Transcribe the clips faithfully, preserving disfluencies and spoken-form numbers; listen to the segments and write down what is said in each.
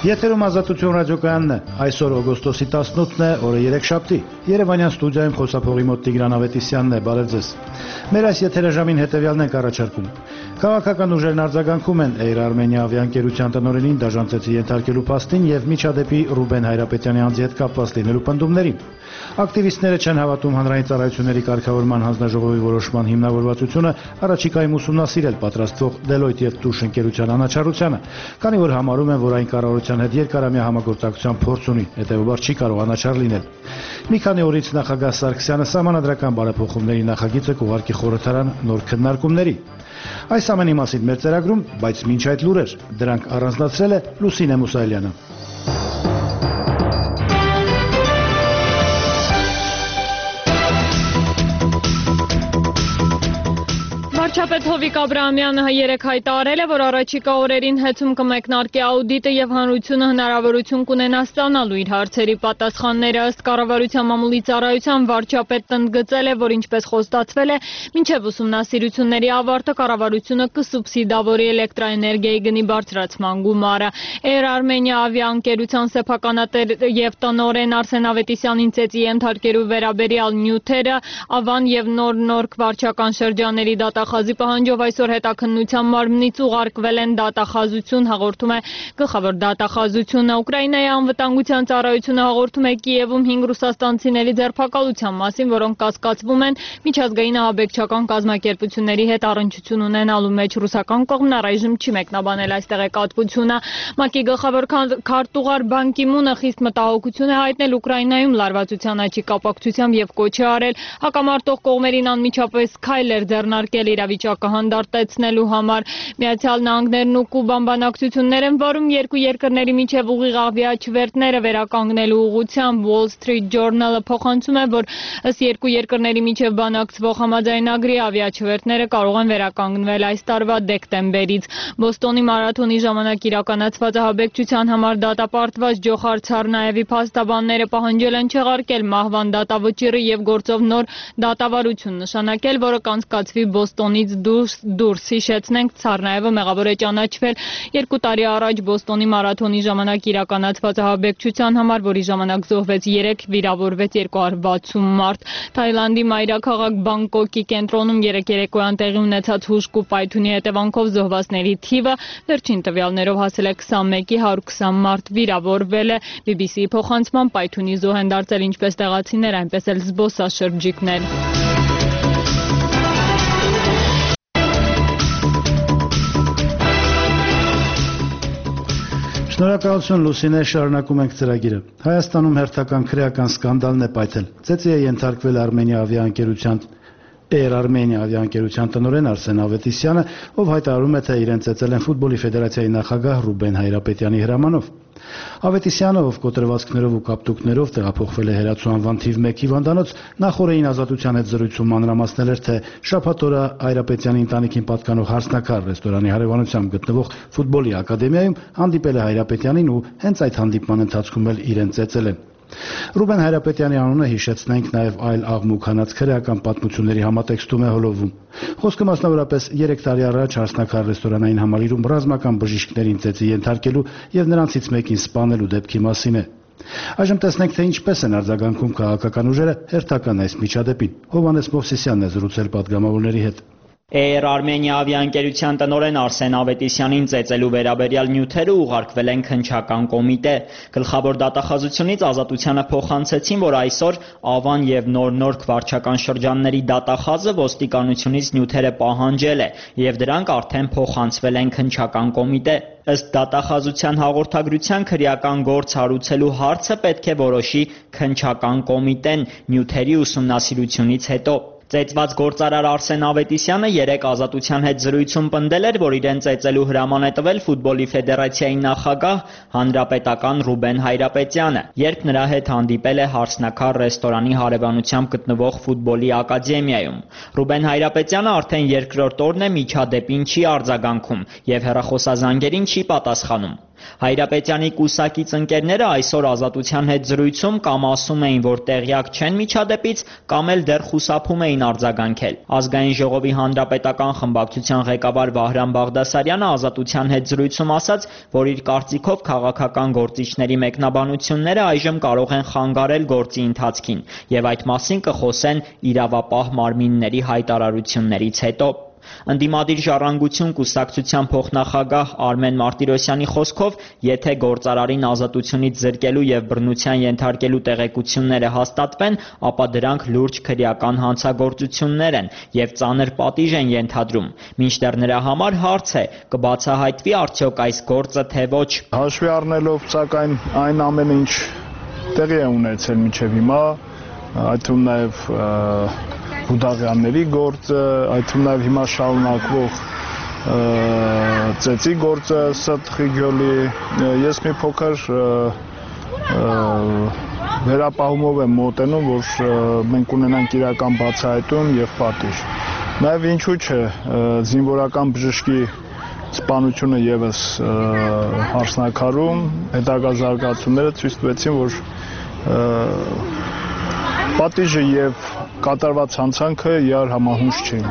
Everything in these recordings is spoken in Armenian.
Եթերում Ազատություն ռադիոկայանն է, այսօր օգոստոսի տասնութն է, օրը երեքշաբթի, Երևանյան ստուդիայում խոսափողի մոտ Տիգրան Ավետիսյանն է, բարև ձեզ։ Մեր այս եթերաժամին հետևյալն ենք առաջարկում։ Քաղաքական ուժերն արձագանքում են Air Armenia ավիաընկերության տնօրենին դաժանցեցի ենթարկելու փաստին եւ միջադեպի Ռուբեն Հայրապետյանի անձի հետ կապված լինելու պնդումներին։ Ակտիվիստները չեն հավատում հանրային ծառայությունների կարգավորման հանձնաժողովի որոշման հիմնավորվածությունը առաջիկայում ուսումնասիրել պատրաստվող Deloitte եւ Touche ընկերության անաչառությանը, քանի որ համարում են, որ այն կառավարության հետ երկարամյա համագործակցության փորձ ունի, հետեւաբար չի կարող անաչառ լինել։ Մի քանի օրից նախագահ Սարգսյանը սահմանադրական բարեփոխումների նախագիծը կուղարկի խորհրդարան նոր քննարկումների։ Այս ամենի մասին մեր ծրագրում, բայց մինչ այդ լուրեր, դրանք առանձնացրել է Լուսինե Մուսայելյանը։ Վարչապետ Հովիկ Աբրահամյանը երեկ հայտարարել է, որ առաջիկա օրերին հետում կմեկնարկի աուդիտը եւ հանրությունը հնարավորություն կունենա ստանալու իր հարցերի պատասխանները։ Ըստ կառավարության մամուլի ծառայության վարչապետն ընդգծել է, որ ինչպես խոստացվել է, մինչև ուսումնասիրությունների ավարտը կառավարությունը կսուբսիդավորի էլեկտրաէներգիայի գնի բարձրացման գումարը։ Air Armenia ավիաընկերության սեփականատեր եւ տնօրեն Արսեն Ավետիսյանին ծեծի ենթարկելու վերաբերյալ նյութերը Ավան եւ Նոր Նորք վարչական շրջանների դատախազի պահանջով այսօր հետաքննության մարմնից ուղարկվել են դատախազություն, հաղորդում է գլխավոր դատախազությունը։ Ուկրաինայի անվտանգության ծառայությունը հաղորդում է Կիևում հինգ ռուսաստանցիների ձերբակալության մասին, որոնք կասկածվում են միջազգային ահաբեկչական կազմակերպությունների հետ առնչություն ունենալու մեջ։ Ռուսական կողմն առայժմ չի մեկնաբանել այս տեղեկատվությունը։ ՄԱԿ-ի գլխավոր քարտուղար Բան Կի Մունը խիստ մտահոգություն է հայտնել Ուկրաինայում լարվածության աճի կապակցությամբ եւ կոչ է արել հակամարտող կողմերին անմիջապես քայլեր ձեռնարկել իրավիճակը հանդարտեցնելու համար։ Միացյալ Նահանգներն ու Կուբան բանակցություններ են վարում երկու երկրների միջև ուղիղ ավիաչվերթները վերականգնելու ուղղությամբ։ Wall Street Journal-ը փոխանցում է, որ ըստ երկու երկրների միջև բանակցվող համաձայնագրի ավիաչվերթները կարող են վերականգնվել այս տարվա դեկտեմբերից։ Բոստոնի մարաթոնի ժամանակ իրականացված ահաբեկչության համար դատապարտված Ջոխար Ցարնաևի փաստաբանները պահանջել են չեղարկել մահվան դատավճիռը եւ գործով նոր դատավարություն նշանակել, որը կանցկացվի Բոստոնից դուրս դուրս հիշեցնենք Ցարնաևը մեղավոր է ճանաչվել երկու տարի առաջ Բոստոնի մարաթոնի ժամանակ իրականացված ահաբեկչության համար, որի ժամանակ զոհվեց երեք, վիրավորվեց երկու հարյուր վաթսուն մարդ։ Թայլանդի մայրաքաղաք Բանգկոկի կենտրոնում երեկ երեկոյան տեղի ունեցած հուժկ ու պայթյունի հետևանքով զոհվածների թիվը վերջին տվյալներով հասել է քսանմեկի, հարյուր քսան մարդ վիրավորվել է։ բի բի սի-ի փոխանցմամբ պայթյունի զոհ են դարձել ինչպես տեղացիներ, այնպես էլ զբոսաշրջիկներ։ Շնորհակալություն Լուսինե, շարունակում ենք ծրագիրը։ Հայաստանում հերթական քրեական սկանդալն է պայթել։ Ծեծի է ենթարկվել Armenia ավիաընկերության Air Armenia ավիաընկերության տնօրեն Արսեն Ավետիսյանը, ով հայտարարում է, թե իրեն ծեծել են ֆուտբոլի ֆեդերացիայի նախագահ Ռուբեն Հայրապետյանի հրամանով։ Ավետիսյանը, ով կոտրվածքներով ու կապտուկներով տեղափոխվել է Հերացու անվան թիվ մեկ հիվանդանոց, նախորդին Ազատության հետ զրույցում մանրամասնել էր, թե շաբաթ օրը Հայրապետյանի ընտանիքին պատկանող Հարսնաքար ռեստորանի հարևանությամբ գտնվող ֆուտբոլի ակադեմիայում հանդիպել է Հայրապետյանին ու հենց այդ հանդիպման ընթացքում էլ իրեն ծեծել են։ Ռուբեն Հայրապետյանի անունը հիշեցնենք նաև այլ աղմուկ քրեական պատմությունների համատեքստում է հոլովում։ Խոսքը մասնավորապես երեք տարի առաջ Հարսնաքար ռեստորանային համալիրում ռազմական բժիշկներին ծեծի ենթարկելու եւ նրանցից մեկին սպանելու դեպքի մասին է։ Այժմ տեսնենք, թե ինչպես են արձագանքում քաղաքական ուժերը հերթական այս միջադեպին։ Հովհաննես Մովսիսյանն է զրուցել պատգամավորների հետ։ Air Armenia ավիաընկերության տնօրեն Արսեն Ավետիսյանին ծեծելու վերաբերյալ նյութերը ուղարկվել են քննչական կոմիտե։ Գլխավոր դատախազությունից Ազատությանը փոխանցեցին, որ այսօր Ավան եւ Նոր Նորք վարչական շրջանների դատախազը ոստիկանությունից նյութերը պահանջել է եւ դրանք արդեն փոխանցվել են քննչական կոմիտե։ Ըստ դատախազության հաղորդագրության քրեական գործ հարուցելու հարցը պետք է որոշի քննչական կոմիտեն նյութերի ուսումնասիրությունից հետո։ Ծեծված գործարար Արսեն Ավետիսյանը երեկ Ազատության հետ զրույցում պնդել էր, որ իրեն ծեծելու հրաման է տվել ֆուտբոլի ֆեդերացիայի նախագահ հանրապետական Ռուբեն Հայրապետյանը, երբ նրա հետ հանդիպել է Հարսնաքար ռեստորանի հարևանությամբ գտնվող ֆուտբոլի ակադեմիայում։ Ռուբեն Հայրապետյանը արդեն երկրորդ օրն է միջադեպին չի արձագանքում եւ հեռախոսազանգերին չի պատասխանում։ Հայրապետյանի կուսակից ընկերները այսօր Ազատության հետ զրույցում կամ ասում էին, որ տեղյակ չեն միջադեպից, կամ էլ դեռ խուսափում էին արձագանքել։ Ազգային ժողովի հանրապետական խմբակցության ղեկավար Վահրամ Բաղդասարյանը Ազատության հետ զրույցում ասաց, որ իր կարծիքով քաղաքական գործիչների մեկնաբանությունները այժմ կարող են խանգարել գործի ընթացքին, եւ այդ մասին կխոսեն իրավապահ մարմինների հայտարարություններից հետո։ Ընդդիմադիր ժառանգություն կուսակցության փոխնախագահ Արմեն Մարտիրոսյանի խոսքով, եթե գործարարին ազատությունից զրկելու եւ բռնության ենթարկելու տեղեկությունները հաստատվեն, ապա դրանք լուրջ քրեական հանցագործություններ են եւ ծանր պատիժ են ենթադրում։ Մինչդեռ նրա համար հարց է, կբացահայտվի արդյոք այս գործը թե ոչ։ Հաշվի առնելով սակայն այն ամենը, ինչ տեղի է ունեցել մինչեւ հիմա, այդ թվում նաեւ Բուդաղյանների գործը, այդ թվում նաև հիմա շարունակվող ծեծի գործը Սըթ Խիգյոլի, ես մի փոքր վերապահումով եմ մոտենում, որ մենք ունենանք իրական բացահայտում եւ պատիժ։ Նաև ինչու՞ չէ, զինվորական բժշկի սպանությունը եւս հարսնակարում, հետագա զարգացումները ցույց տվեցին, որ պատիժը եւ կատարված հանցանքը իրար համահունչ չէին։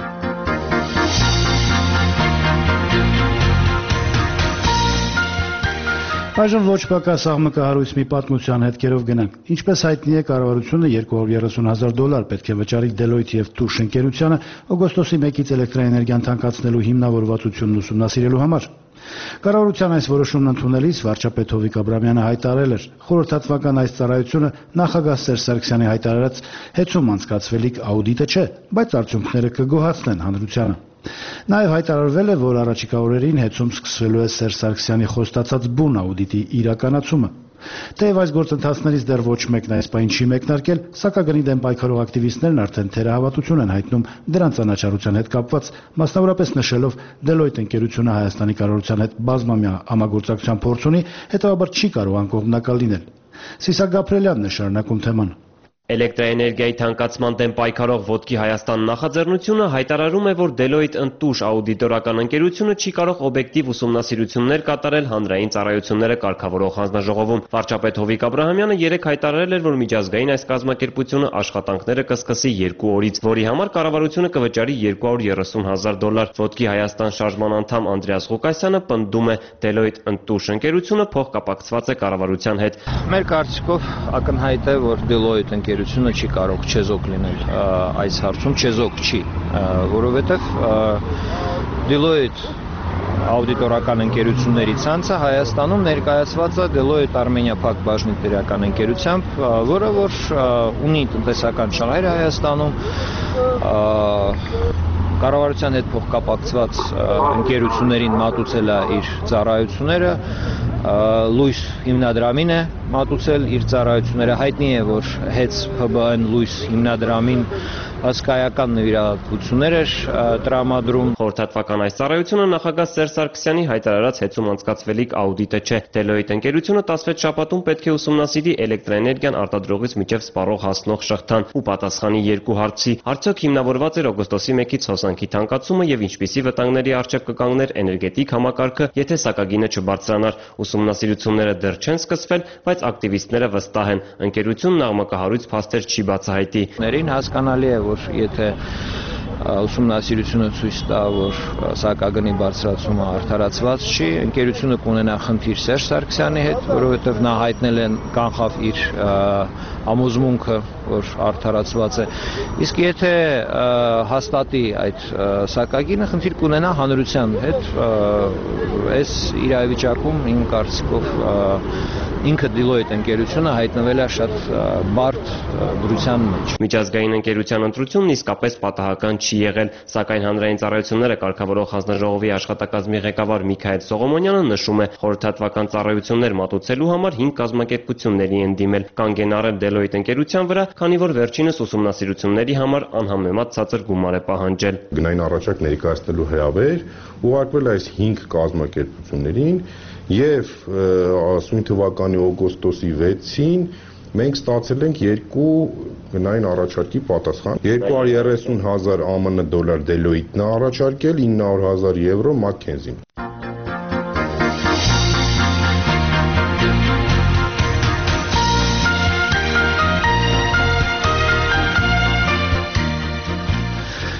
Այժմ ոչ պակաս աղմկահարույց մի պատմության հետքերով գնանք։ Ինչպես հայտնի է, կառավարությունը երկու հարյուր երեսուն հազար դոլար պետք է վճարի Deloitte եւ Touche ընկերությանը օգոստոսի մեկից էլեկտրաէներգիան թանկացնելու հիմնավորվածությունն ուսումնասիրելու համար։ Կառավարության այս որոշումն ընդունելիս վարչապետ Հովիկ Աբրամյանը հայտարարել էր, խորհրդատվական այս ծառայությունը նախագահ Սերժ Սարգսյանի հայտարարած հեծում անցկացվելիք աուդիտը չէ, բայց արդյունքները կգոհացնեն հանրությանը։ Նաև հայտարարվել է, որ առաջիկա օրերին հեծում սկսվելու է Սերժ Սարգսյանի խոստացած բուն աուդիտի իրականացումը։ Թեև այս գործընթացներից դեռ ոչ մեկն այս պահին չի մեկնարկել, սակագնի դեմ պայքարող ակտիվիստներն արդեն թերահավատություն են հայտնում դրանց անաչառության հետ կապված, մասնավորապես նշելով Deloitte ընկերությունը Հայաստանի կառավարության հետ բազմամյա համագործակցության փորձ ունի, հետևաբար չի կարող անկողմնակալ լինել։ Սիսակ Գաբրելյանն է շարունակում թեման։ Էլեկտրաէներգիայի թանկացման դեմ պայքարող Ոտքի Հայաստան նախաձեռնությունը հայտարարում է, որ Deloitte Touche աուդիտորական ընկերությունը չի կարող օբյեկտիվ ուսումնասիրություններ կատարել հանրային ծառայությունները կարգավորող հանձնաժողովում։ Վարչապետ Հովիկ Աբրահամյանը երեկ հայտարարել էր, որ միջազգային այս կազմակերպությունը աշխատանքները կսկսի երկու օրից, որի համար կառավարությունը կվճարի երկու հարյուր երեսուն հազար դոլար։ Ոտքի Հայաստան շարժման անդամ Անդրեաս Ղուկասյանը պնդում է, Deloitte Touche ընկերությունը փոխկապակցված է կառավարության հետ։ Մեր կարծիքով ակնհայտ է, որ Deloitte ընկերությունը չի կարող չեզոք լինել այս հարցում, չեզոք չի, որովհետև Deloitte աուդիտորական ընկերությունների ցանցը Հայաստանում ներկայացված է Deloitte Armenia Փակ բաժնետերական ընկերությամբ, որը որ ունի տնտեսական շահեր Հայաստանում, կառավարության հետ փոխկապակցված ընկերություններին մատուցել է իր ծառայությունները, լույս հիմնադրամին է մատուցել իր ծառայությունները, հայտնի է, որ հենց Փ B N լույս հիմնադրամին հսկայական նվիրատվություններ էր տրամադրում։ Խորհրդատվական այս ծառայությունը նախագահ Սերժ Սարգսյանի հայտարարած հեծում անցկացվելիք աուդիտը չէ։ Deloitte ընկերությունը տասվեց շաբաթում պետք է ուսումնասիրի էլեկտրաէներգիան արտադրողից մինչև սպառող հասնող շղթան ու պատասխանի երկու հարցի. արդյոք հիմնավորված էր օգոստոսի մեկից հոսանքի թանկացումը եւ ինչպիսի վտանգների առջեւ կկանգներ էներգետիկ համակարգը, եթե սակագինը չբարձրանար։ Ուսումնասիրությունները դեռ չեն սկսվել, բայց ակտիվիստները վստահ են, ընկերությունն աղմկահարույց փաստեր չի բացահայտի։ Հասկանալի է, որ եթե ուսումնասիրությունը ցույց տա, որ սակագնի բարձրացումը արդարացված չի, ընկերությունը կունենա խնդիր Սերժ Սարգսյանի հետ, որովհետև նա հայտնել է կանխավ իր համոզմունքը, որ արդարացված է։ Իսկ եթե հաստատի այդ սակագինը, խնդիր կունենա հանրության հետ, այս իրավիճակում իմ կարծիքով ինքը Deloitte ընկերությունը հայտնվել է շատ բարդ դրության մեջ։ Միջազգային ընկերության ընտրությունն իսկապես պատահական չի եղել, սակայն հանրային ծառայությունները կարգավորող հանձնաժողովի աշխատակազմի ղեկավար Միքայել Սողոմոնյանը նշում է, խորհրդատվական ծառայություններ մատուցելու համար հինգ կազմակերպությունների են դիմել, կանգ են առել Deloitte ընկերության վրա, քանի որ վերջինս ուսումնասիրությունների համար անհամեմատ ցածր գումար է պահանջել։ Գնային առաջարկ ներկայացնելու հրավեր ուղարկվել այս հինգ կազմակերպություններին եւ ասուն թվականի օգոստոսի վեցին մենք ստացել ենք երկու գնային առաջարկի պատասխան։ երկու հարյուր երեսուն հազար Α M N դոլար Deloitte-ն է առաջարկել, ինը հարյուր հազար եվրո McKinsey-ն։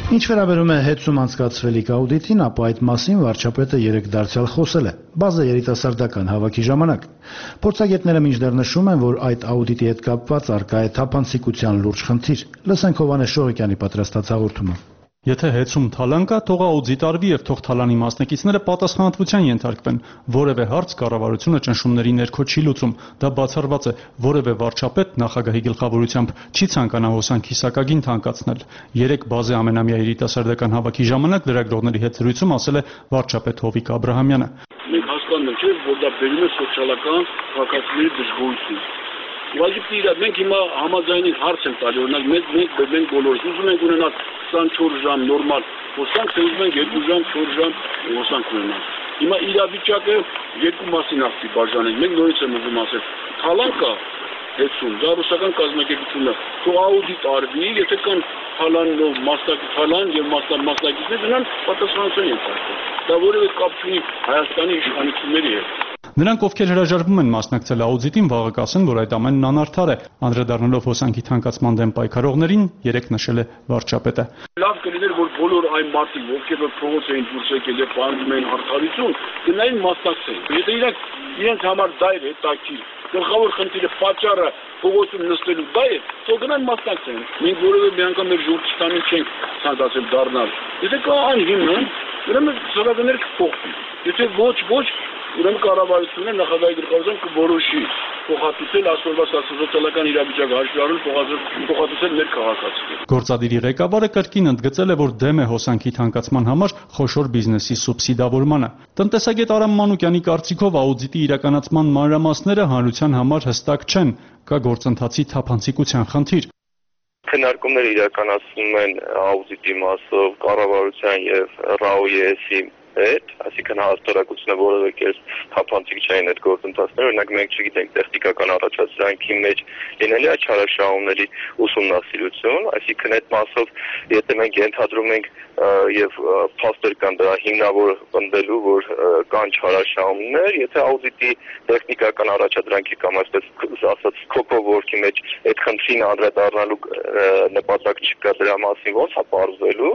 Ինչ վերաբերում է հետսում անցկացվելիք աուդիտին, ապա այդ մասին վարչապետը երեկ դարձյալ խոսել է բազա երիտասարդական հավաքի ժամանակ։ Փորձագետները մինչդեռ նշում են, որ այդ աուդիտի հետ կապված առկա է թափանցիկության լուրջ խնդիր։ Լսենք Հովհաննես Շողոկյանի պատրաստած հաղորդումը։ Եթե հետսում թալան կա, թող աուդիտ արվի եւ թող թալանի մասնակիցները պատասխանատվության ենթարկվեն։ Որևէ հարց կառավարությունը ճնշումների ներքո չի լուծում։ Դա բացառված է, որևէ վարչապետ նախագահի գլխավորությամբ չի ցանկանա հոսանքի սակագին թանկացնել։ Երեք բազե ամենամյա երիտասարդական հավաքի ժամանակ լրագրողների հետ զրույցում ասել է վարչապետ Հովիկ Աբրահամյանը։ Մենք հասկանում ենք, որ դա բերում է սոցիալական քաղաքացիների դժգոհություն։ Ուղղակի իրար մենք հիմա համաձայնենք հարց են տալի, օրինակ մենք մենք մենք բոլորս ուզում ենք ունենալ քսանչորս ժամ նորմալ հոսանք, թե ուզում ենք երկու ժամ, չորս ժամ հոսանք ունենալ։ Հիմա իրավիճակը երկու մասին ասի բաժանենք։ Մենք նորից եմ ուզում ասել, թալան կա հետսում, դա ռուսական կազմակերպությունը, թող աուդիտ արվի, եթե կան թալանով մասնակից թալան եւ մասնակիցներ դրան պատասխանատվություն ենթարկվեն։ Դա որևէ կապ չունի Հայաստանի իշխանությունների հետ։ Նրանք, ովքեր հրաժարվում են մասնակցել աուդիտին, վաղը կասեն, որ այդ ամենն անարդար է։ Անդրադառնալով հոսանքի թանկացման դեմ պայքարողներին, երեք նշել է վարչապետը։ Լավ կլիներ, որ բոլոր այն մարդիկ, ովքեր փողոց էին դուրս եկել եւ պահանջում էին արդարություն, գնային մասնակցեն։ Եթե իրենք իրենց համար դա է հետաքրքիր, գլխավոր խնդիրը պատճառը փողոցում նստելու դա է, թող գնան մասնակցեն։ Մենք որևէ մի անգամ մեր ժողովրդականին չենք ցանկացել դառնալ։ Եթե կա անհիմն, ուրեմն ծրագրերը կփոխվի։ Եթե ոչ, ոչ, ուրեմն կառավարությունը նախագահի գլխավորությամբ կորոշի փոխհատուցել այսօրվա սոցիալական իրավիճակը հաշվի առնելով փոխհատուցել մեր քաղաքացիներին։ Գործադիրի ղեկավարը կրկին ընդգծել է, որ դեմ է հոսանքի թանկացման համար խոշոր բիզնեսի սուբսիդավորմանը։ Տնտեսագետ Արամ Մանուկյանի կարծիքով աուդիտի իրականացման մանրամասները հանրության համար հստակ չեն, կա գործընթացի թափանցիկության խնդիր։ Քննարկումները իրականացվում են աուդիտի մասով կառավարության եւ ՌԱՕ-ի հետ, այսինքն հաստորակությունը որևէ կերպ թափանցիկ չէին այդ գործընթացները, օրինակ մենք չգիտենք տեխնիկական առաջադրանքի մեջ լինելի է չարաշահումների ուսումնասիրություն, այսինքն այդ մասով եթե մենք ենթադրում ենք եւ փաստեր կան դրա հիմնավոր պնդելու, որ կան չարաշահումներ, եթե աուդիտի տեխնիկական առաջադրանքի կամ այսպես ասած scope of work-ի մեջ այդ խնդրին անդրադառնալու նպատակ չկա, դրա մասին ո՞նց է պարզվելու։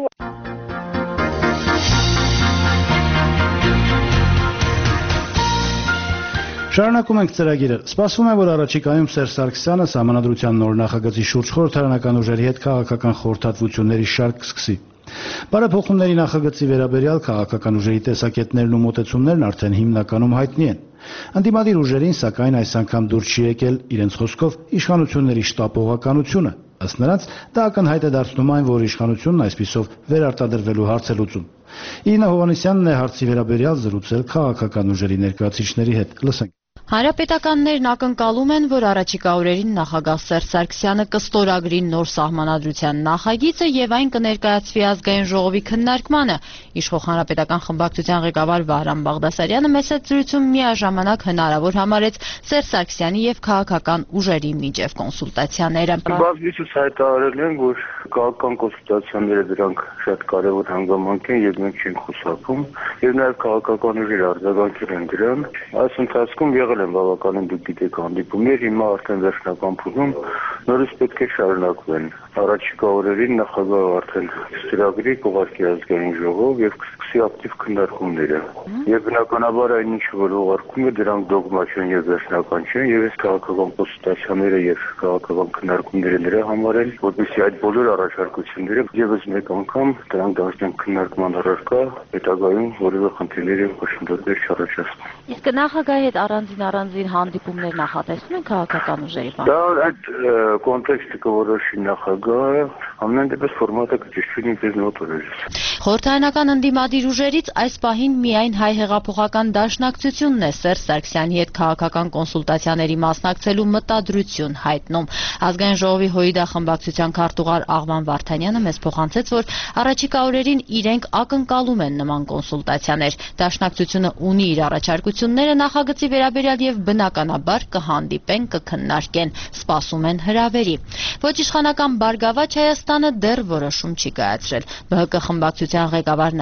Շարունակում ենք ծրագիրը։ Սպասվում է, որ առաջիկայում Սերժ Սարգսյանը Սահմանադրության նոր նախագծի շուրջ խորհրդարանական ուժերի հետ քաղաքական խորհրդատվությունների շարք կսկսի։ Բարեփոխումների նախագծի վերաբերյալ քաղաքական ուժերի տեսակետներն ու մոտեցումներն արդեն հիմնականում հայտնի են։ Ընդդիմադիր ուժերին, սակայն, այս անգամ դուր չի եկել իրենց խոսքով իշխանությունների շտապողականությունը։ Ըստ նրանց, դա ակնհայտ է դարձնում այն, որ իշխանությունն այսպիսով վերարտադրվելու հարց է լուծում։ Իրինա Հովհաննիսյանն է հարցի վերաբերյալ զրուցել քաղաքական ուժերի ներկայացուցիչների հետ։ Լսենք։ Հանրապետականներն ակնկալում են, որ առաջիկա օրերին նախագահ Սերժ Սարգսյանը կստորագրի նոր սահմանադրության նախագիծը եւ այն կներկայացվի ազգային ժողովի քննարկմանը։ Իշխող հանրապետական խմբակցության ղեկավար Վահրամ Բաղդասարյանը մեծ զրույցում միաժամանակ հնարավոր համարեց Սերժ Սարգսյանի եւ քաղաքական ուժերի միջև կոնսուլտացիաները։ Բազմիցս հայտարարել են, որ քաղաքական կոնսուլտացիաները դրանք շատ կարևոր հանգամանք են եւ մենք չենք խուսափում եւ նաեւ քաղաքական ուժերը արձագանքել են դրան։ Այս ընթացքում եղել են բավականին դուք գիտեք հանդիպումներ, հիմա արդեն վերջնական փուլում նորից պետք է շարունակվեն։ Առաջիկա օրերին նախագահը արդեն ծրագրի կուղարկի ազգային ժողով եւ կսկսի ակտիվ քննարկումները։ Եվ բնականաբար այն ինչ որ ուղարկում է դրանք դոգմա չեն եւ վերջնական չեն եւ այս քաղաքական կոնսուլտացիաները եւ քաղաքական քննարկումները նրա համար են, որովհետեւ այդ բոլոր առաջարկությունները եւս մեկ անգամ դրանք դարձան քննարկման առարկա, հետագայում որևէ խնդիրներ եւ խոշորներ չառաջացնեն։ Իսկ նախագահի հետ առանձին առանձին հանդիպումներ նախատեսվում են քաղաքական ուժերի բան։ Դա այդ կոնտեքստը կորոշի նախագահը, ամեն դեպս ֆորմատը կճշտվի ինքնին նոտորել։ Խորհրդարանական ընդդիմադիր ուժերից այս պահին միայն հայ հեղափոխական դաշնակցությունն է Սերժ Սարգսյանի հետ քաղաքական կոնսուլտացիաների մասնակցելու մտադրություն հայտնում։ Ազգային ժողովի ՀՅԴ խմբակցության քարտուղար Աղվան Վարդանյանը մեզ փոխանցեց, որ առաջիկա օրերին իրենք ակնկալում են նման կոնսուլտացիաներ։ Դաշնակցությունը ունի իր առաջարկությունները նախագծի վերաբերյալ եւ բնականաբար կհանդիպեն, կքննարկեն, սպասում են հրավերի։ Ոչ իշխանական Բարգավաճ Հայաստանը դեռ որոշում չի կայացրել։ ԲՀԿ խմբակցության ղեկավար Նաիրա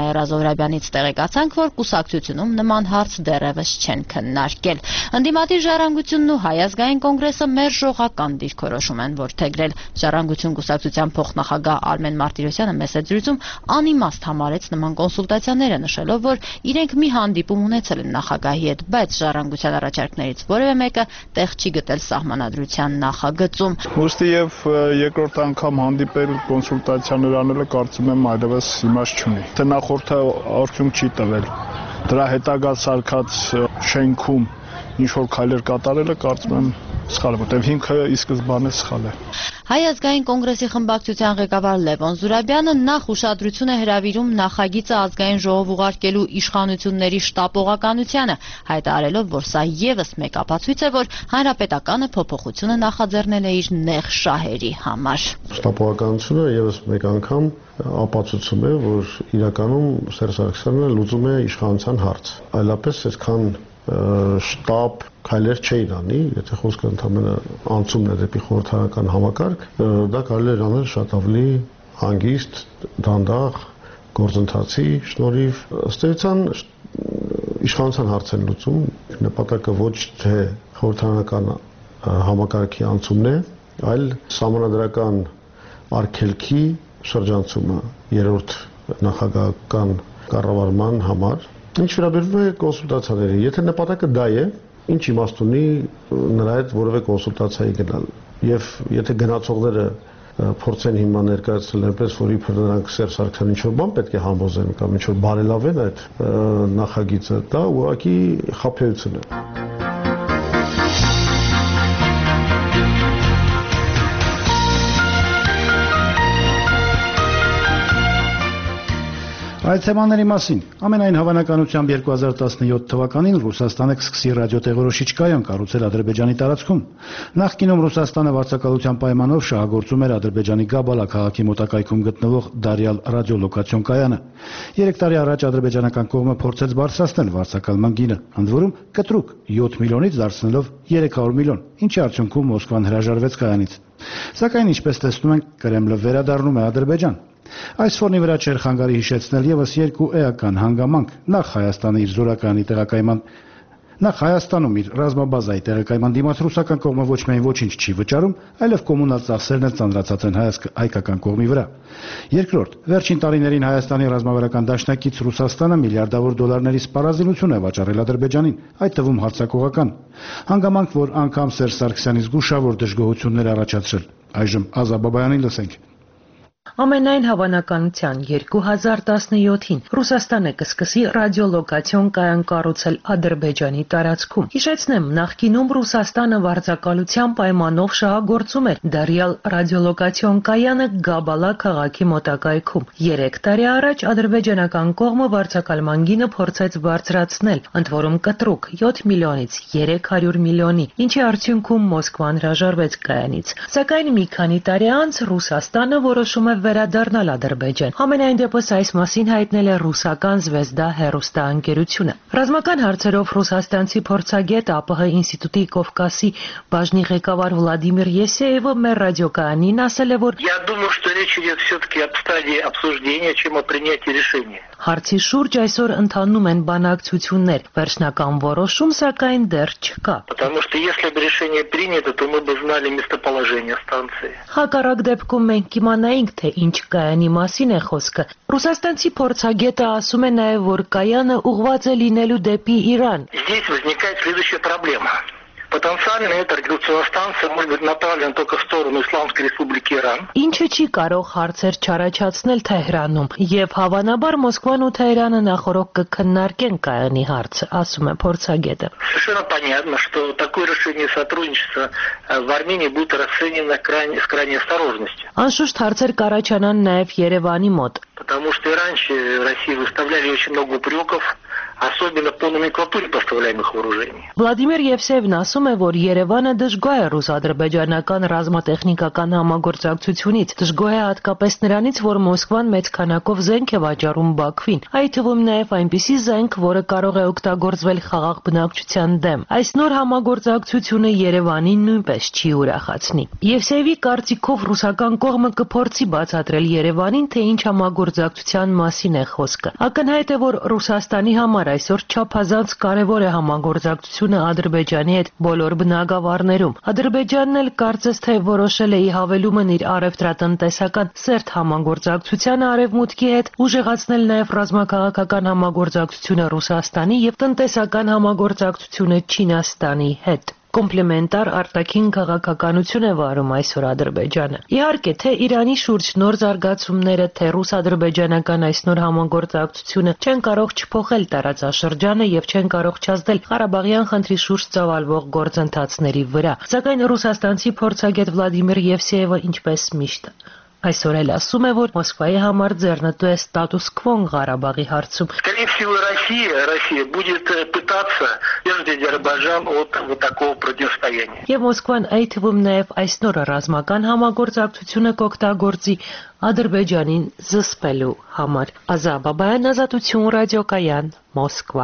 Զուրաբյանից տեղեկացանք, որ կուսակցությունում նման հարց դեռևս չեն քննարկել։ Ընդդիմադիր ժառանգությունն ու Հայ ազգային կոնգրեսը մերժողական դիրքորոշում են որդեգրել։ Ժառանգություն կուսակցության փոխնախագահ Արմեն Մարտիրոսյանը մեծ զրույցում անիմաստ համարեց նման կոնսուլտացիաները, նշելով, որ իրենք մի հանդիպում ունեցել են նախագահի հետ, բայց ժառանգության առաջարկներից որևէ մեկը տեղ չի գտել սահմանադրության նախագծում։ Ուստի եւ երկրորդ անգամ հանդիպել կոնսուլտացիաներ անելը կարծում եմ այլևս իմաստ չունի։ Թե նախորդը արդյունք չի տվել։ Դրա հետագա սարքած շենքում ինչ որ քայլեր կատարելը կարծում եմ սխալ է, որտեղ հիմքը ի սկզբանե սխալ է։ Հայ ազգային կոնգրեսի խմբակցության ղեկավար Լևոն Զուրաբյանը նախ ուշադրություն է հրավիրում նախագիծը ազգային ժողով ուղարկելու իշխանությունների շտապողականությանը, հայտարարելով, որ սա ևս մեկ ապացույց է, որ հանրապետականը փոփոխությունը նախաձեռնել է իր նեղ շահերի համար։ Շտապողականությունը ևս մեկ անգամ ապացուցում է, որ իրականում Սերժ Սարգսյանը լուծում է իշխանության հարց։ Այլապես այսքան շտապ քայլեր չէին անի, եթե խոսքը ընդհանրապես անցումն է դեպի խորհրդարական համակարգ, դա կարելի է անել շատ ավելի հանգիստ, դանդաղ, գործընթացի շնորհիվ։ Ըստ էության իշխանության հարց են լուծում, նպատակը ոչ թե խորհրդարանական համակարգի անցումն է, այլ սահմանադրական արգելքի շրջանցումը երրորդ նախագահական կառավարման համար։ Ինչ վերաբերում է կոնսուլտացիաների, եթե նպատակը դա է, ինչ իմաստ ունի նրա հետ որևէ կոնսուլտացիայի գնալ։ Եվ եթե գնացողները փորձեն հիմա ներկայացնել այնպես, որ իբր նրանք Սերժ Սարգսյանին ինչ-որ բան պետք է համոզեն կամ ինչ-որ բարելավեն այդ նախագիծը, դա ուղղակի խաբեություն է։ Այդ թեմաների մասին ամենայն հավանականությամբ երկու հազար տասնյոթ թվականին Ռուսաստանը կսկսի ռադիոտեղորոշիչ կայան կառուցել Ադրբեջանի տարածքում։ Նախկինում Ռուսաստանը վարձակալության պայմանով շահագործում էր Ադրբեջանի Գաբալա քաղաքի մոտակայքում գտնվող Դարյալ ռադիոլոկացիոն կայանը։ Երեք տարի առաջ ադրբեջանական կողմը փորձեց բարձրացնել վարձակալման գինը, ընդ որում կտրուկ յոթ միլիոնից դարձնելով երեք հարյուր միլիոն, ինչի արդյունքում Մոսկվան հրաժարվեց կայանից։ Սակայն ինչպես տեսնում ենք, Կրեմլը վերադառնում է Ադրբեջան։ Այս ֆոնի վրա չէր խանգարի հիշեցնել ևս երկու էական հանգամանք՝ նախ Հայաստանը իր զորակայանի տեղակայման նախ Հայաստանում իր ռազմաբազայի տեղակայման դիմաց ռուսական կողմը ոչ միայն ոչինչ չի վճարում, այլև կոմունալ ծախսերն էլ ծանրացած են հայկական կողմի վրա։ Երկրորդ, վերջին տարիներին Հայաստանի ռազմավարական դաշնակից Ռուսաստանը միլիարդավոր դոլարների սպառազինություն է վաճառել Ադրբեջանին, այդ թվում հարձակողական։ Հանգամանք, որ անգամ Սերժ Սարգսյանի զգուշավոր դժգոհություններ առաջացրել։ Այժմ Ազա Բաբայանին լսենք։ Ամենայն հավանականության երկու հազար տասնյոթին Ռուսաստանը կսկսի ռադիոլոկացիոն կայան կառուցել Ադրբեջանի տարածքում։ Հիշեցնեմ, նախկինում Ռուսաստանը վարձակալության պայմանով շահագործում էր Դարյալ ռադիոլոկացիոն կայանը Գաբալա քաղաքի մոտակայքում։ Երեք տարի առաջ ադրբեջանական կողմը վարձակալման գինը փորձեց բարձրացնել, ընդ որում կտրուկ յոթ միլիոնից երեք հարյուր միլիոնի, ինչի արդյունքում Մոսկվան հրաժարվեց կայանից։ Սակայն մի քանի տարի անց Ռուսաստանը որոշում է վերադառնալ Ադրբեջան։ Ամենայն դեպս այս մասին հայտնել է ռուսական Զվեզդա հեռուստաընկերությունը։ Ռազմական հարցերով ռուսաստանցի փորձագետ ԱՊՀ ինստիտուտի Կովկասի բաժնի ղեկավար Վլադիմիր Եսեևը մեր ռադիոկայանին ասել է, որ Я думаю, что речь идет все-таки об стадии обсуждения, чем о принятии решения. Հարցի շուրջ այսօր ընթանում են բանակցություններ, վերջնական որոշում սակայն դեռ չկա։ Потому что если бы решение принято, то мы бы знали местоположение станции. Հակառակ դեպքում մենք կիմանայինք, թե ինչ կայանի մասին է խոսքը։ Ռուսաստանցի փորձագետը ասում է նաև, որ կայանը ուղղված է լինելու դեպի Իրան։ Здесь возникает следующая проблема. Потенциально эта радиолокационная станция может быть направлена только в сторону Исламской Республики Иран. Ինչը չի կարող հարցեր չառաջացնել Թեհրանում, եւ հավանաբար Մոսկվան ու Թեհրանը նախորդ կքննարկեն կայանի հարցը, ասում է փորձագետը։ Совершенно понятно, что такое решение сотрудничества в Армении будет расценено крайне, с крайней осторожностью. Անշուշտ հարցեր կառաջանան նաև Երևանի մոտ. Потому что и раньше России выставляли очень много упреков особенно по номенклатуре поставляемых вооружений. Վլադիմիր Եվսեևն ասում է, որ Երևանը դժգոհ է ռուս-ադրբեջանական ռազմատեխնիկական համագործակցությունից, դժգոհ է հատկապես նրանից, որ Մոսկվան մեծ քանակով զենք է վաճառում Բաքվին, այդ թվում նաև այնպիսի զենք, որը կարող է օգտագործվել խաղաղ բնակչության դեմ։ Այս նոր համագործակցությունը Երևանին նույնպես չի ուրախացնի։ Եվսեևի կարծիքով ռուսական կողմը կփորձի բացատրել Երևանին, թե ինչ համագործակցության մասին է խոսքը։ Ակնհայտ է, որ Ռուսաստանի համար այսօր չափազանց կարևոր է համագործակցությունը Ադրբեջանի հետ բոլոր բնագավառներում։ Ադրբեջանն էլ կարծես թե որոշել է ի հավելումն իր առևտրատնտեսական սերտ համագործակցության արևմուտքի հետ ուժեղացնել նաև ռազմաքաղաքական համագործակցությունը Ռուսաստանի եւ տնտեսական համագործակցությունը Չինաստանի հետ։ Կոմպլեմենտար արտաքին քաղաքականություն է վարում այսօր Ադրբեջանը։ Իհարկե, թե Իրանի շուրջ նոր զարգացումները, թե ռուս-ադրբեջանական այս նոր համագործակցությունը չեն կարող չփոխել տարածաշրջանը եւ չեն կարող չազդել Ղարաբաղյան խնդրի շուրջ ծավալվող գործընթացների վրա։ Սակայն ռուսաստանցի փորձագետ Վլադիմիր Եվսեևը ինչպես միշտ այսօր էլ ասում է, որ Մոսկվայի համար ձեռնտու է ստատուս քվոն Ղարաբաղի հարցում։ Скорее всего, Россия, Россия будет пытаться держать Азербайджан от вот такого противостояния. Եվ Մոսկվան այդ թվում նաև այս նոր ռազմական համագործակցությունը կօգտագործի Ադրբեջանին զսպելու համար։ Ազա Բաբայան, Ազատություն ռադիոկայան, Մոսկվա։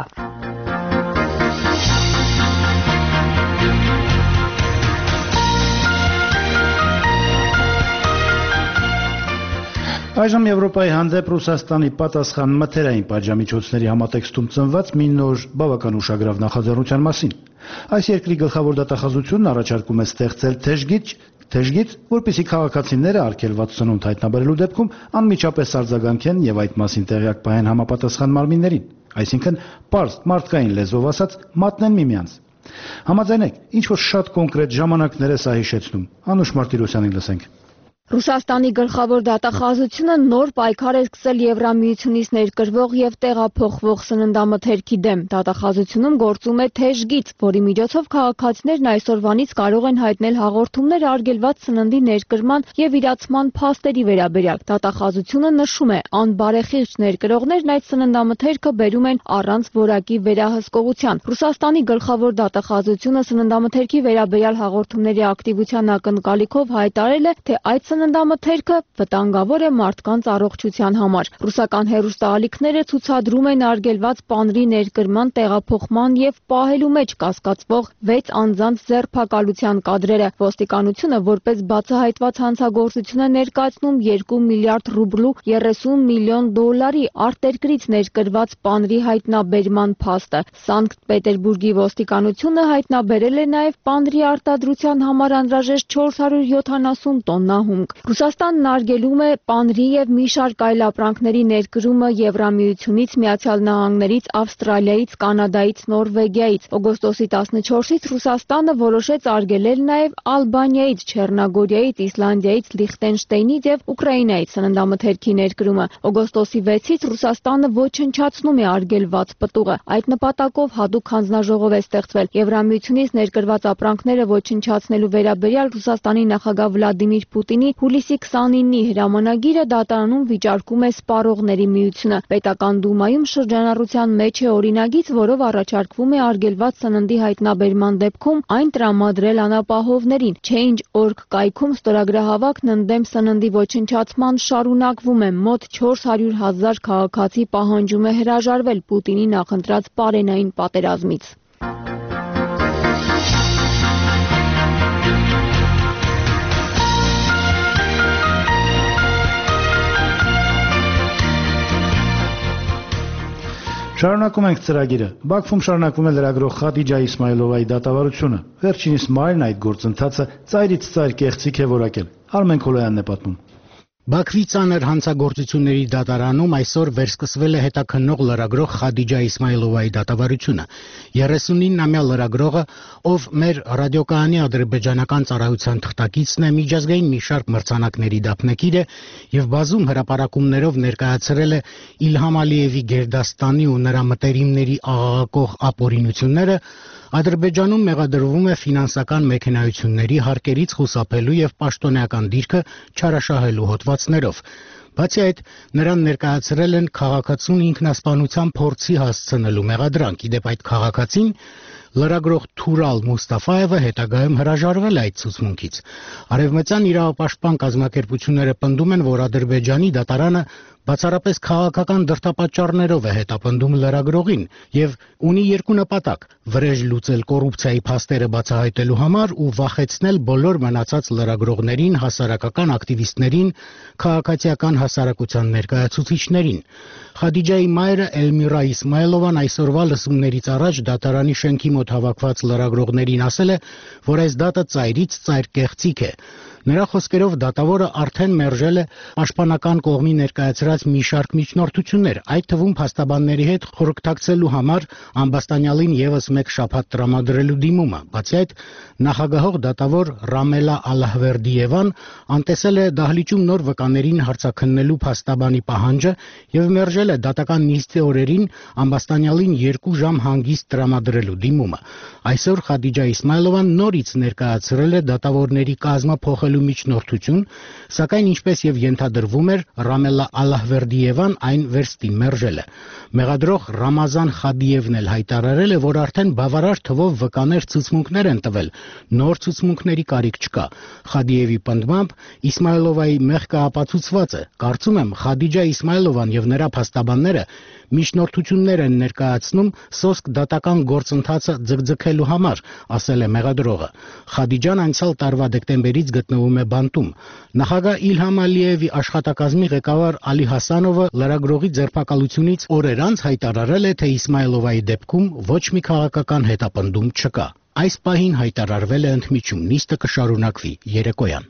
Այժմ Եվրոպայի հանդեպ Ռուսաստանի պատասխան մթերային պատժամիջոցների համատեքստում ծնված մի նոր բավական ուշագրավ նախաձեռնության մասին։ Այս երկրի գլխավոր դատախազությունն առաջարկում է ստեղծել թեժգիծ, թեժգիծ, որպեսզի քաղաքացիները արգելված ծնունդ հայտնաբերելու դեպքում անմիջապես արձագանքեն եւ այդ մասին տեղյակ պահեն համապատասխան մարմիններին, այսինքն պարզ մարդկային լեզվով ասած մատնեն միմյանց։ Համաձայնեք, ինչ որ շատ կոնկրետ ժամանակներ է սա հիշեցնում։ Անուշ Մարտիրոսյանին լսենք։ Ռուսաստանի գլխավոր դատախազությունը նոր պայքար է սկսել Եվրամիությունից ներկրվող եւ տեղափոխվող սննդամթերքի դեմ։ Դատախազությունում գործում է թեժգիծ, որի միջոցով քաղաքացիներն այսօրվանից կարող են հայտնել հաղորդումներ արգելված սննդի ներկրման եւ իրացման փաստերի վերաբերյալ։ Դատախազությունը նշում է, անբարեխիղճ ներկրողներն այդ սննդամթերքը բերում են առանց որակի վերահսկողության։ Ռուսաստանի գլխավոր դատախազությունը սննդամթերքի վերաբերյալ հաղորդումների ակտիվության ակնկալիքով հայտարարել է, թե այդ սննդամթերքը վտանգավոր է մարդկանց առողջության համար։ Ռուսական հեռուստաալիքները ցուցադրում են արգելված պանրի ներկրման, տեղափոխման եւ պահելու մեջ կասկածվող վեց անձանց ձերբակալության կադրերը։ Ոստիկանությունը որպես բացահայտված հանցագործություն է ներկայացնում երկու միլիարդ ռուբլու երեսուն միլիոն դոլարի արտերկրից ներկրված պանրի հայտնաբերման փաստը։ Սանկտ Պետերբուրգի ոստիկանությունը հայտնաբերել է նաեւ պանրի արտադրության համար անհրաժեշտ չորս հարյուր յոթանասուն տոննա հումք։ Ռուսաստանն արգելում է պանրի եւ մի շարք այլ ապրանքների ներկրումը Եվրամիությունից, Միացյալ Նահանգներից, Ավստրալիայից, Կանադայից, Նորվեգիայից։ Օգոստոսի տասնչորսից Ռուսաստանը որոշեց արգելել նաեւ Ալբանիայից, Չեռնագորիայից, Իսլանդիայից, Լիխտենշտեյնից եւ Ուկրաինայից սննդամթերքի ներկրումը։ Օգոստոսի վեցից Ռուսաստանը ոչնչացնում է արգելված պտուղը։ Այդ նպատակով հատուկ հանձնաժողով է ստեղծվել։ Եվրամիությունից ներկրված ապրանքները ոչնչացնելու վերաբերյալ Ռուսաստանի նախագահ Վլադիմիր Պուտինի հուլիսի քսանինի հրամանագիրը դատարանում վիճարկում է սպառողների միությունը։ Պետական դումայում շրջանառության մեջ է օրինագիծ, որով առաջարկվում է արգելված սննդի հայտնաբերման դեպքում այն տրամադրել անապահովներին։ Change dot org կայքում ստորագրահավաքն ընդդեմ սննդի ոչնչացման շարունակվում է։ Մոտ չորս հարյուր հազար քաղաքացի պահանջում է հրաժարվել Պուտինի նախընտրած պարենային պատերազմից։ Շարունակում ենք ծրագիրը։ Բաքվում շարունակվում է լրագրող Խադիջա Իսմայլովայի դատավարությունը։ Վերջինիս մայրն այդ գործընթացը ծայրից ծայր կեղծիք է որակել։ Արմեն Քոլոյանն է պատմում։ Բաքվի ծանր հանցագործությունների դատարանում այսօր վերսկսվել է հետաքննող լրագրող Խադիջա Իսմայլովայի դատավարությունը։ երեսունինամյա լրագրողը, ով մեր ռադիոկայանի ադրբեջանական ծառայության թղթակիցն է, միջազգային մի շարք մրցանակների դափնեկիր է եւ բազում հրապարակումներով ներկայացրել է Իլհամ Ալիևի գերդաստանի ու նրա մտերիմների աղաղակող ապօրինությունները, Ադրբեջանում մեղադրվում է ֆինանսական մեքենայությունների հարկերից խուսափելու եւ պաշտոնեական դիրքը չարաշահելու հոդվածներով։ Բացի այդ, նրան ներկայացրել են քաղաքացուն ինքնասպանության փորձի հասցնելու մեղադրանք։ Իդեպ այդ քաղաքացին լրագրող Թուրալ Մուստաֆայևը հետագայում հրաժարվել է այդ ցուցմունքից։ Արևմտյան իրավապաշտպան կազմակերպությունները պնդում են, որ Ադրբեջանի դատարանը բացառապես քաղաքական դրդապատճառներով է հետապնդում լրագրողին եւ ունի երկու նպատակ՝ վրեժ լուծել կոռուպցիայի փաստերը բացահայտելու համար ու վախեցնել բոլոր մնացած լրագրողներին, հասարակական ակտիվիստներին, քաղաքացիական հասարակության ներկայացուցիչներին։ Խադիջայի մայրը Էլմիրա Իսմայելովան այսօրվա լսումներից առաջ դատարանի շենքի մոտ հավաքված լրագրողներին ասել է, որ այս դատը ծայրից ծայր կեղծիք է։ Նրա խոսքերով դատավորը արդեն մերժել է պաշտպանական կողմի ներկայացրած մի շարք միջնորդություններ, այդ թվում փաստաբանների հետ խորհրդակցելու համար ամբաստանյալին եւս մեկ շաբաթ տրամադրելու դիմումը։ Բացի այդ, նախագահող դատավոր Ռամելա Ալահվերդիևան անտեսել է դահլիճում նոր վկաներին հարցաքննելու փաստաբանի պահանջը եւ մերժել է դատական նիստի օրերին ամբաստանյալին երկու ժամ հանգիստ տրամադրելու դիմումը։ Այսօր Խադիջա Իսմայելովան նորից ներկայացրել է դատավորների կազմը փոխելու միջնորդություն, սակայն ինչպես եւ ենթադրվում էր, Ռամելա Ալահվերդիևան այն վերստին մերժել է։ Մեղադրող Ռամազան Խադիևն էլ հայտարարել է, որ արդեն բավարար թվով վկաներ ցուցմունքներ են տվել, նոր ցուցմունքների կարիք չկա։ Խադիևի պնդմամբ Իսմայելովայի մեղքը ապացուցված է։ Կարծում եմ, Խադիջա Իսմայելովան եւ նրա փաստաբանները միջնորդություններ են ներկայացնում սոսկ դատական գործընթացը ձգձգելու համար, ասել է մեղադրողը։ Խադիջան անցյալ տարվա դեկտեմբերից գտնվում է բանտում։ Նախագահ Իլհամ Ալիևի աշխատակազմի ղեկավար Ալի Հասանովը լրագրողի ձերբակալությունից օրեր անց հայտարարել է, թե Իսմայելովայի դեպքում ոչ մի քաղաքական հետապնդում չկա։ Այս պահին հայտարարվել է ընդմիջում, նիստը կշարունակվի երեկոյան։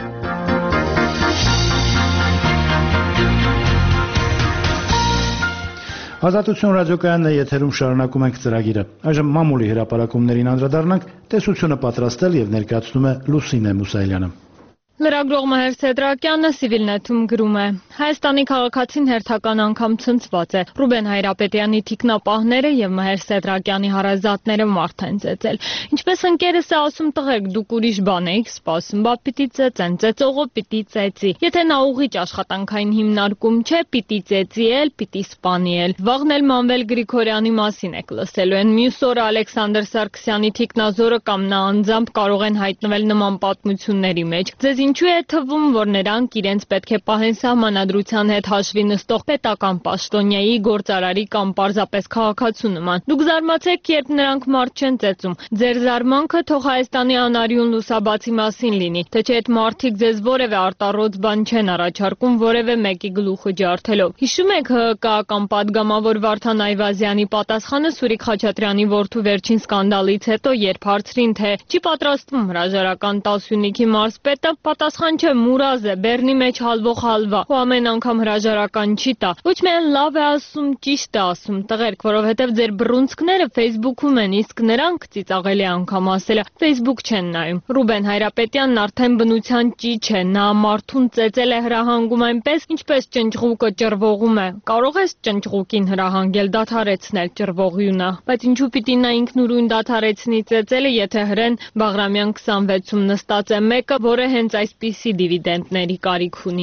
Ազատություն ռադիոկայանն է, եթերում շարունակում ենք ծրագիրը։ Այժմ մամուլի հրապարակումներին անդրադառնանք, տեսությունը պատրաստել եւ ներկայացնում է Լուսինե Մուսայելյանը։ Լրագրող Մհեր Սեդրակյանը Civilnet-ում գրում է. Հայաստանի քաղաքացին հերթական անգամ ցնցված է։ Ռուբեն Հայրապետյանի թիկնապահները եւ Մհեր Սեդրակյանի հարազատները մարդ են ծեծել։ Ինչպես ընկերս է ասում, տղերք, դուք ուրիշ բան էիք սպասում, բա պիտի ծեծեն, ծեծողը պիտի ծեծի։ Եթե նա ուղիչ աշխատանքային հիմնարկում չէ, պիտի ծեծի էլ, պիտի սպանի էլ։ Վաղն էլ Մանվել Գրիգորյանի մասին եք լսելու են։ Մյուս օրը Ալեքսանդր Սարգսյանի թիկնազորը կամ նա անձամբ կարող են հայտնվել նման պատմությունների մեջ։ Ձեզ ինչու է թվում, որ նրանք իրենց պետք է պահեն սահմանադրության հետ հաշվի նստող պետական պաշտոնյայի, գործարարի կամ պարզապես քաղաքացու նման։ Դուք զարմացեք, երբ նրանք մարդ չեն ծեծում։ Ձեր զարմանքը թող Հայաստանի անարյուն լուսաբացի մասին լինի, թե չէ այդ մարդիկ ձեզ որևէ արտառոց բան չեն առաջարկում որևէ մեկի գլուխը ջարդելով։ Հիշում եք ՀԿ-ական պատգամավոր Վարդան Այվազյանի պատասխանը Սուրիկ Խաչատրյանի որդու վերջին սկանդալից հետո, երբ հարցրին, թե չի պատրաստվում հրաժարական տասյունիքի մարզպետը, պատասխան չէ, մուրազ է, բեռնի մեջ հալվող հալվա, ու ամեն անգամ հրաժարական չի տա։ Ոչ միայն լավ է ասում, ճիշտ է ասում, տղերք, որովհետև ձեր բռունցքները Facebook-ում են, իսկ նրանք ծիծաղելի անգամ ասելը Facebook չեն նայում։ Ռուբեն Հայրապետյանն արդեն բնության ճիչ է, նա մարդուն ծեծել է հրահանգում այնպես, ինչպես ճնճղուկը ճռվողում է։ Կարող ես ճնճղուկին հրահանգել, դադարեցնել ճռվողյունը, բայց ինչու պիտի նա ինքնուրույն դադարեցնի ծեծելը, եթե հրեն Բաղրամյան քսանվեցում նստած է մեկը, որը հենց այսպիսի դիվիդենտների կարիք ունի։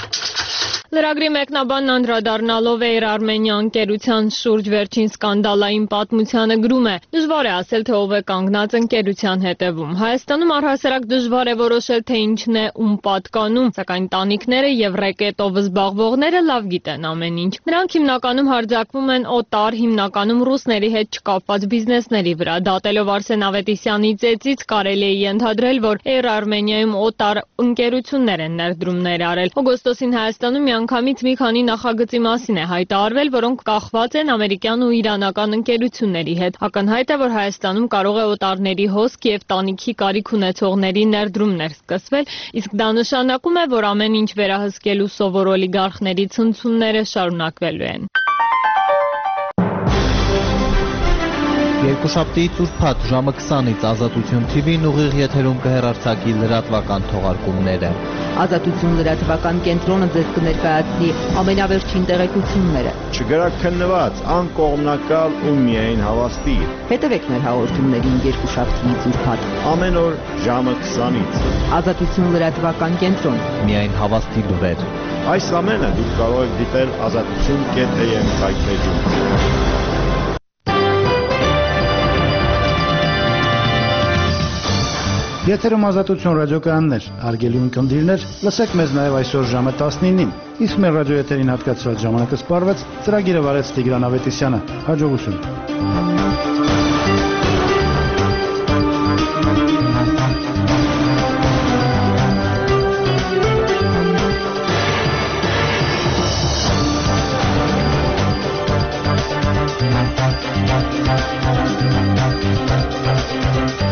Լրագրի մեկնաբանն անդրադառնալով Air Armenia ընկերության շուրջ վերջին սկանդալային պատմությանը գրում է. Դժվար է ասել, թե ով է կանգնած ընկերության հետևում։ Հայաստանում առհասարակ դժվար է որոշել, թե ինչն է ում պատկանում, սակայն տանիքները եւ ռեկետով զբաղվողները լավ գիտեն ամեն ինչ։ Նրանք հիմնականում հարձակվում են օտար, հիմնականում ռուսների հետ չկապված բիզնեսների վրա։ Դատելով Արսեն Ավետիսյանի ծեծից կարելի է ենթադրել, որ Air Armenia-ում օտար ընկերություններ են ներդրումներ արել։ Օգոստոսին Հայաստանում անգամից մի քանի նախագծի մասին է հայտարարվել, որոնք կախված են ամերիկյան ու իրանական ընկերությունների հետ։ Ակնհայտ է, որ Հայաստանում կարող է օտարների հոսք եւ տանիքի կարիք ունեցողների ներդրումներ սկսվել, իսկ դա նշանակում է, որ ամեն ինչ վերահսկելու սովոր օլիգարխների ցնցումները շարունակվելու են։ Երկուշաբթիից ուրբաթ ժամը քսանից Ազատություն թի վին ուղիղ եթերում կհեռարձակի լրատվական թողարկումները։ Ազատություն լրատվական կենտրոնը ձեզ կներկայացնի ամենավերջին տեղեկությունները։ Չգրաքննված, անկողմնակալ ու միայն հավաստի։ Հետևեք մեր հաղորդումներին երկուշաբթիից ուրբաթ ամեն օր ժամը քսանից։ Ազատություն լրատվական կենտրոն։ Միայն հավաստի լուրեր։ Այս ամենը դուք կարող եք դիտել ազատություն կետ am հայտնեջում։ Եթերում Ազատություն ռադիոկայաններ, հարգելի ունկնդիրներ, լսեք մեզ նաև այսօր ժամը տասնինին, իսկ մեր ռադիոեթերին հատկացված ժամանակը սպառվեց, ծրագիրը վարեց Տիգրան Ավետիսյանը, հաջողություն։ We'll be right back.